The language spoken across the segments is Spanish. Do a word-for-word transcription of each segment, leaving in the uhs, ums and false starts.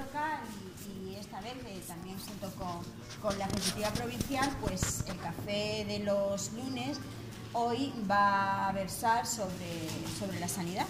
local y, y esta vez eh, también junto con, con la Ejecutiva Provincial, pues el café de los lunes hoy va a versar sobre, sobre la sanidad.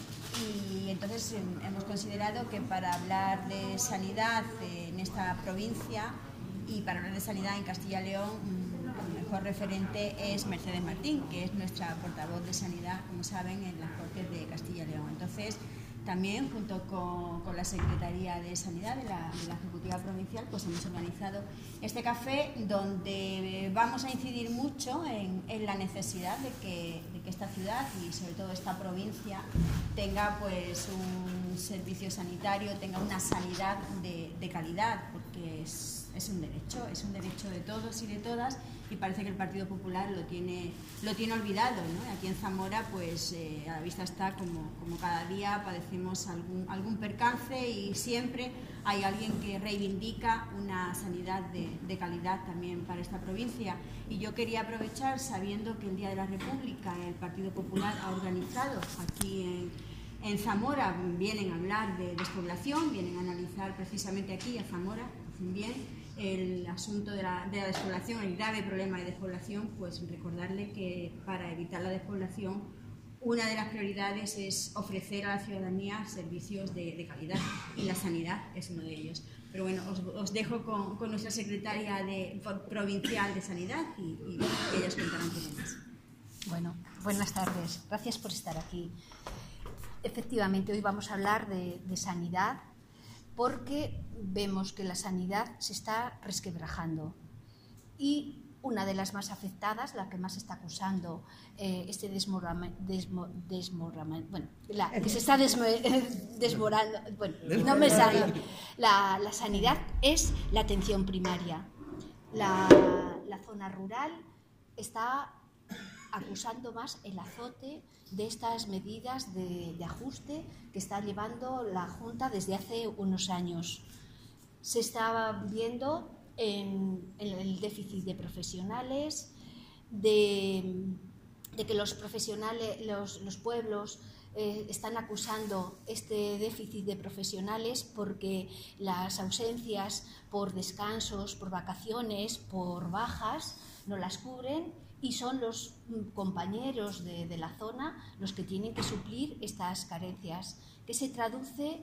Y entonces eh, hemos considerado que para hablar de sanidad eh, en esta provincia y para hablar de sanidad en Castilla y León, el mejor referente es Mercedes Martín, que es nuestra portavoz de sanidad, como saben, en las Cortes de Castilla y León. Entonces, también junto con, con la Secretaría de Sanidad de la, de la Ejecutiva Provincial, pues hemos organizado este café donde vamos a incidir mucho en, en la necesidad de que, de que esta ciudad y sobre todo esta provincia tenga pues un servicio sanitario, tenga una sanidad de, de calidad, porque es, es un derecho, es un derecho de todos y de todas, y parece que el Partido Popular lo tiene, lo tiene olvidado, ¿no? Aquí en Zamora, pues eh, a la vista está como, como cada día padecemos algún, algún percance y siempre hay alguien que reivindica una sanidad de, de calidad también para esta provincia. Y yo quería aprovechar, sabiendo que el Día de la República el Partido Popular ha organizado aquí en, en Zamora, vienen a hablar de despoblación, vienen a analizar precisamente aquí a Zamora, bien, el asunto de la, de la despoblación, el grave problema de despoblación, pues recordarle que para evitar la despoblación una de las prioridades es ofrecer a la ciudadanía servicios de, de calidad y la sanidad es uno de ellos. Pero bueno, os, os dejo con, con nuestra secretaria de, provincial de Sanidad y, y ellas contarán por más. Bueno, buenas tardes. Gracias por estar aquí. Efectivamente, hoy vamos a hablar de, de sanidad, porque vemos que la sanidad se está resquebrajando y una de las más afectadas, la que más está acusando eh, este desmoramiento, desmo, desmoramiento, bueno, la que se está desmo, desmorando, bueno, no me sale, la, la sanidad es la atención primaria. La, la zona rural está acusando más el azote de estas medidas de, de ajuste que está llevando la Junta desde hace unos años. Se está viendo en, en el déficit de profesionales, de, de que los profesionales, los, los pueblos eh, están acusando este déficit de profesionales porque las ausencias por descansos, por vacaciones, por bajas, no las cubren, y son los compañeros de, de la zona los que tienen que suplir estas carencias, que se traduce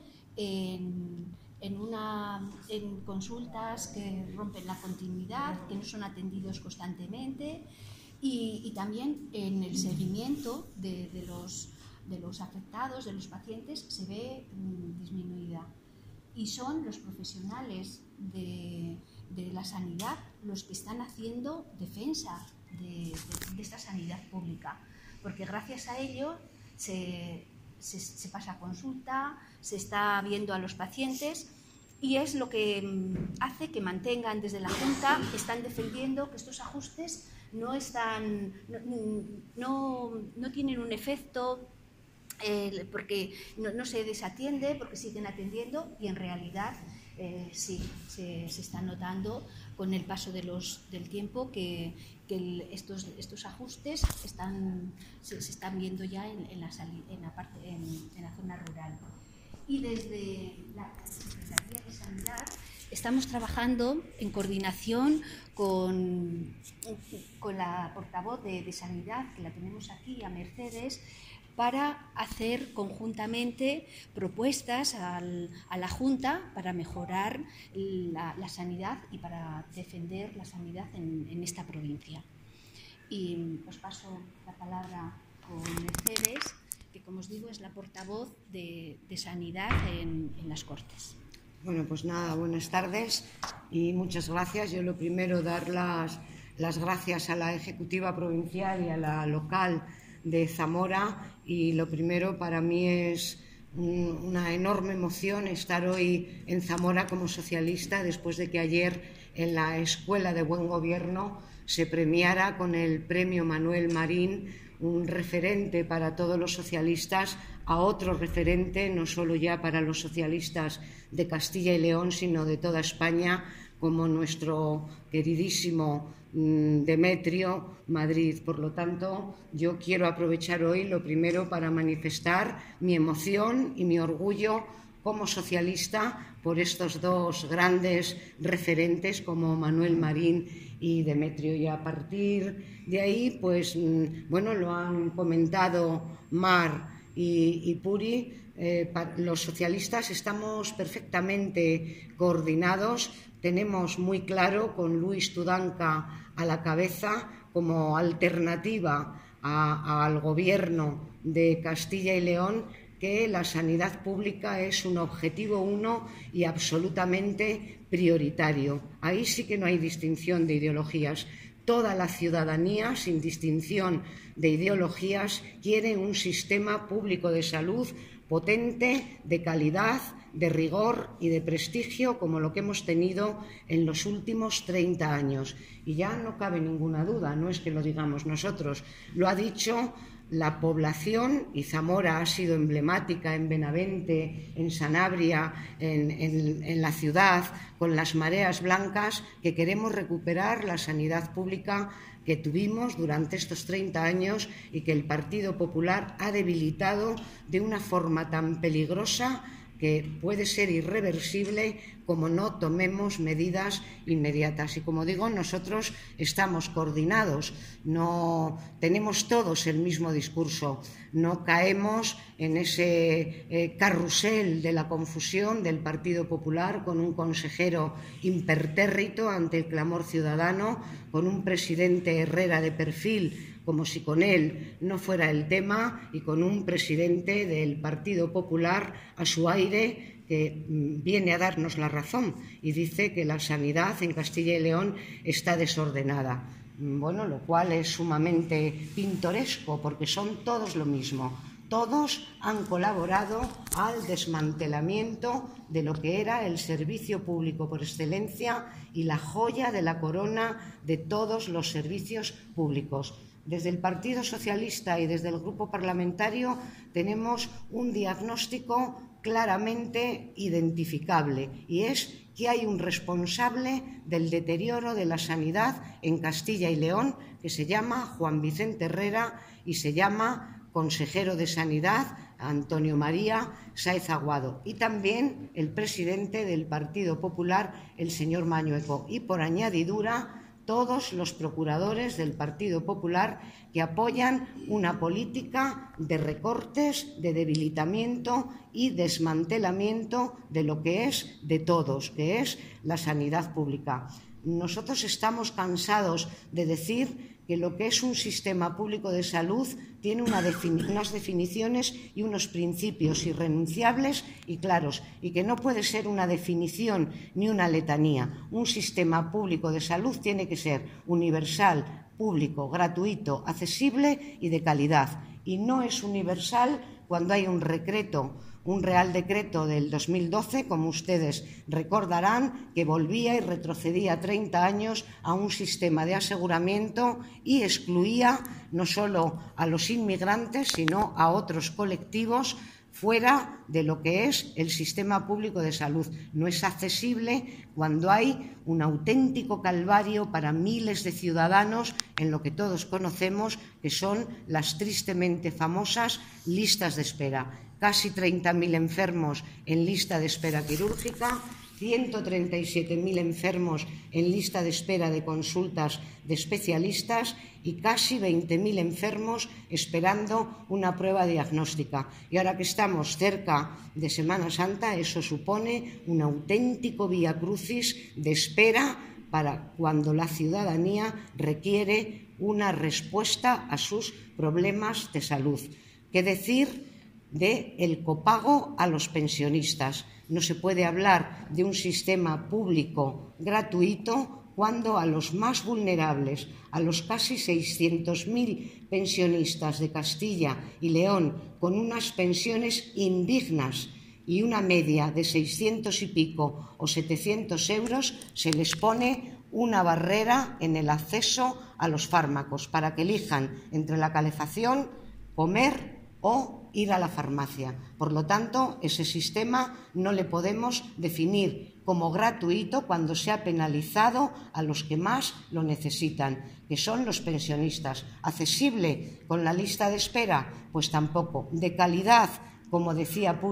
en, en, una, en consultas que rompen la continuidad, que no son atendidos constantemente, y, y también en el seguimiento de, de, los, de los afectados, de los pacientes, se ve mm, disminuida. Y son los profesionales de, de la sanidad los que están haciendo defensa de, de, de esta sanidad pública, porque gracias a ello se, se, se pasa consulta, se está viendo a los pacientes y es lo que hace que mantengan desde la Junta, están defendiendo que estos ajustes no, están, no, no, no tienen un efecto eh, porque no, no se desatiende, porque siguen atendiendo y en realidad eh, sí, se, se está notando con el paso de los, del tiempo que, que el, estos, estos ajustes están, se, se están viendo ya en, en, la, en, la parte, en, en la zona rural. Y desde la Secretaría de Sanidad estamos trabajando en coordinación con, con la portavoz de, de Sanidad, que la tenemos aquí, a Mercedes, para hacer conjuntamente propuestas al, a la Junta para mejorar la, la sanidad y para defender la sanidad en, en esta provincia. Y os paso la palabra con Mercedes, que como os digo es la portavoz de, de Sanidad en, en las Cortes. Bueno, pues nada, buenas tardes y muchas gracias. Yo lo primero dar las, las gracias a la Ejecutiva Provincial y a la local de Zamora, y lo primero para mí es un, una enorme emoción estar hoy en Zamora como socialista después de que ayer en la Escuela de Buen Gobierno se premiara con el premio Manuel Marín, un referente para todos los socialistas, a otro referente no solo ya para los socialistas de Castilla y León, sino de toda España, como nuestro queridísimo Demetrio Madrid. Por lo tanto, yo quiero aprovechar hoy lo primero para manifestar mi emoción y mi orgullo como socialista por estos dos grandes referentes como Manuel Marín y Demetrio. Y a partir de ahí, pues, bueno, lo han comentado Mar y, y Puri, eh, los socialistas estamos perfectamente coordinados. Tenemos muy claro, con Luis Tudanca a la cabeza, como alternativa a, a, al gobierno de Castilla y León, que la sanidad pública es un objetivo uno y absolutamente prioritario. Ahí sí que no hay distinción de ideologías. Toda la ciudadanía, sin distinción de ideologías, quiere un sistema público de salud potente, de calidad, de rigor y de prestigio, como lo que hemos tenido en los últimos treinta años. Y ya no cabe ninguna duda, no es que lo digamos nosotros, lo ha dicho la población, y Zamora ha sido emblemática en Benavente, en Sanabria, en, en, en la ciudad, con las mareas blancas, que queremos recuperar la sanidad pública que tuvimos durante estos treinta años y que el Partido Popular ha debilitado de una forma tan peligrosa que puede ser irreversible como no tomemos medidas inmediatas. Y como digo, nosotros estamos coordinados, no tenemos todos el mismo discurso, no caemos en ese eh, carrusel de la confusión del Partido Popular con un consejero impertérrito ante el clamor ciudadano, con un presidente Herrera de perfil, como si con él no fuera el tema, y con un presidente del Partido Popular a su aire que viene a darnos la razón y dice que la sanidad en Castilla y León está desordenada. Bueno, lo cual es sumamente pintoresco porque son todos lo mismo. Todos han colaborado al desmantelamiento de lo que era el servicio público por excelencia y la joya de la corona de todos los servicios públicos. Desde el Partido Socialista y desde el Grupo Parlamentario tenemos un diagnóstico claramente identificable, y es que hay un responsable del deterioro de la sanidad en Castilla y León que se llama Juan Vicente Herrera y se llama consejero de Sanidad Antonio María Sáez Aguado, y también el presidente del Partido Popular, el señor Mañueco, y por añadidura todos los procuradores del Partido Popular que apoyan una política de recortes, de debilitamiento y desmantelamiento de lo que es de todos, que es la sanidad pública. Nosotros estamos cansados de decir que lo que es un sistema público de salud tiene una defini- unas definiciones y unos principios irrenunciables y claros, y que no puede ser una definición ni una letanía. Un sistema público de salud tiene que ser universal, público, gratuito, accesible y de calidad. Y no es universal cuando hay un decreto, un Real Decreto del dos mil doce, como ustedes recordarán, que volvía y retrocedía treinta años a un sistema de aseguramiento y excluía no solo a los inmigrantes, sino a otros colectivos fuera de lo que es el sistema público de salud. No es accesible cuando hay un auténtico calvario para miles de ciudadanos en lo que todos conocemos, que son las tristemente famosas listas de espera. Casi treinta mil enfermos en lista de espera quirúrgica, ciento treinta y siete mil enfermos en lista de espera de consultas de especialistas y casi veinte mil enfermos esperando una prueba diagnóstica. Y ahora que estamos cerca de Semana Santa, eso supone un auténtico viacrucis de espera para cuando la ciudadanía requiere una respuesta a sus problemas de salud. ¿Qué decir de el copago a los pensionistas? No se puede hablar de un sistema público gratuito cuando a los más vulnerables, a los casi seiscientos mil pensionistas de Castilla y León con unas pensiones indignas y una media de seiscientos y pico o setecientos euros, se les pone una barrera en el acceso a los fármacos para que elijan entre la calefacción, comer o ir a la farmacia. Por lo tanto, ese sistema no le podemos definir como gratuito cuando se ha penalizado a los que más lo necesitan, que son los pensionistas. ¿Accesible con la lista de espera? Pues tampoco. ¿De calidad? Como decía Puri,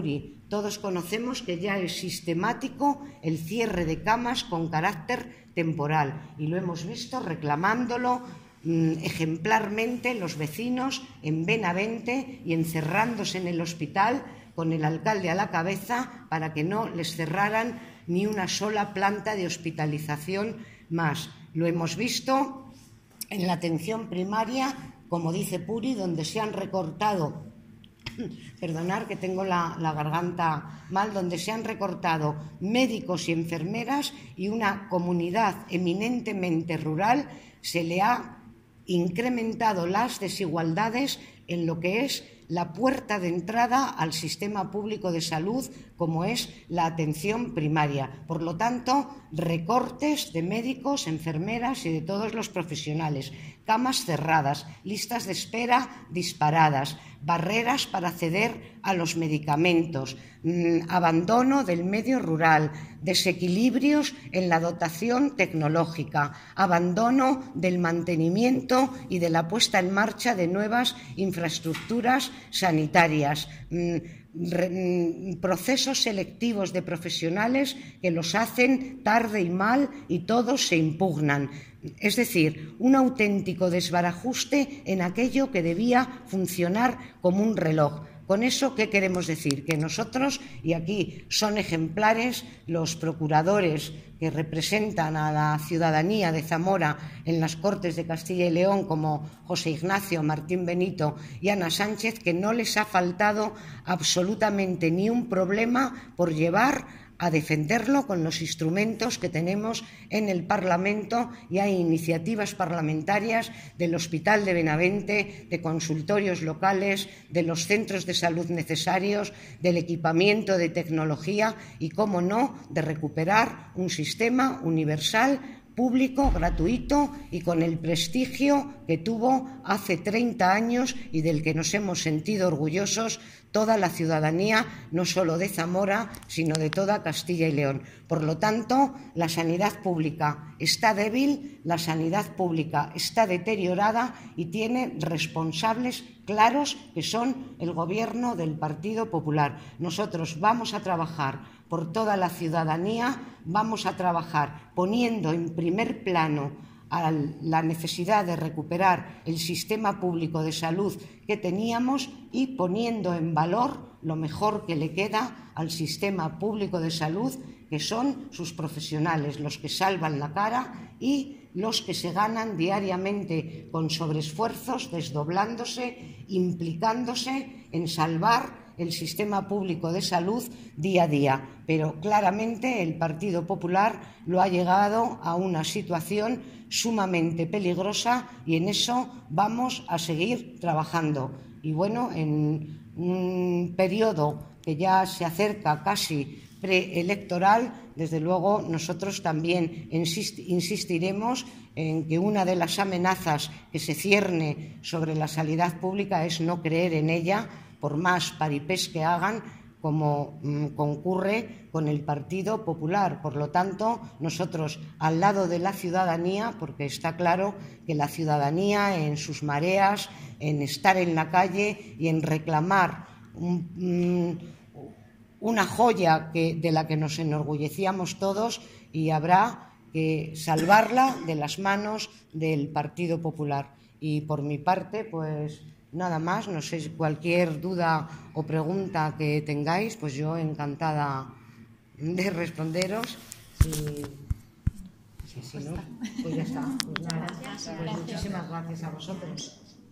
Todos conocemos que ya es sistemático el cierre de camas con carácter temporal y lo hemos visto reclamándolo mmm, ejemplarmente los vecinos en Benavente y encerrándose en el hospital con el alcalde a la cabeza para que no les cerraran ni una sola planta de hospitalización más. Lo hemos visto en la atención primaria, como dice Puri, donde se han recortado, perdonar que tengo la, la garganta mal, donde se han recortado médicos y enfermeras y una comunidad eminentemente rural se le ha incrementado las desigualdades en lo que es la puerta de entrada al sistema público de salud, como es la atención primaria. Por lo tanto, recortes de médicos, enfermeras y de todos los profesionales, camas cerradas, listas de espera disparadas, barreras para acceder a los medicamentos, mmm, abandono del medio rural, desequilibrios en la dotación tecnológica, abandono del mantenimiento y de la puesta en marcha de nuevas infraestructuras sanitarias, mmm, re, procesos selectivos de profesionales que los hacen tarde y mal y todos se impugnan. Es decir, un auténtico desbarajuste en aquello que debía funcionar como un reloj. Con eso, ¿qué queremos decir? Que nosotros, y aquí son ejemplares los procuradores que representan a la ciudadanía de Zamora en las Cortes de Castilla y León, como José Ignacio, Martín Benito y Ana Sánchez, que no les ha faltado absolutamente ni un problema por llevar a defenderlo con los instrumentos que tenemos en el Parlamento, y hay iniciativas parlamentarias del Hospital de Benavente, de consultorios locales, de los centros de salud necesarios, del equipamiento de tecnología y, cómo no, de recuperar un sistema universal, público, gratuito y con el prestigio que tuvo hace treinta años y del que nos hemos sentido orgullosos toda la ciudadanía, no solo de Zamora, sino de toda Castilla y León. Por lo tanto, la sanidad pública está débil, la sanidad pública está deteriorada y tiene responsables claros que son el Gobierno del Partido Popular. Nosotros vamos a trabajar por toda la ciudadanía, vamos a trabajar poniendo en primer plano a la necesidad de recuperar el sistema público de salud que teníamos y poniendo en valor lo mejor que le queda al sistema público de salud, que son sus profesionales, los que salvan la cara y los que se ganan diariamente con sobreesfuerzos, desdoblándose, implicándose en salvar el sistema público de salud día a día. Pero claramente el Partido Popular lo ha llegado a una situación sumamente peligrosa y en eso vamos a seguir trabajando. Y bueno, en un periodo que ya se acerca casi preelectoral, desde luego nosotros también insistiremos en que una de las amenazas que se cierne sobre la sanidad pública es no creer en ella, por más paripés que hagan, como mmm, concurre con el Partido Popular. Por lo tanto, nosotros al lado de la ciudadanía, porque está claro que la ciudadanía en sus mareas, en estar en la calle y en reclamar un, mmm, una joya que, de la que nos enorgullecíamos todos, y habrá que salvarla de las manos del Partido Popular. Y por mi parte, pues nada más, no sé, cualquier duda o pregunta que tengáis, pues yo encantada de responderos. Y, y si no, pues ya está. Pues nada, pues muchísimas gracias a vosotros.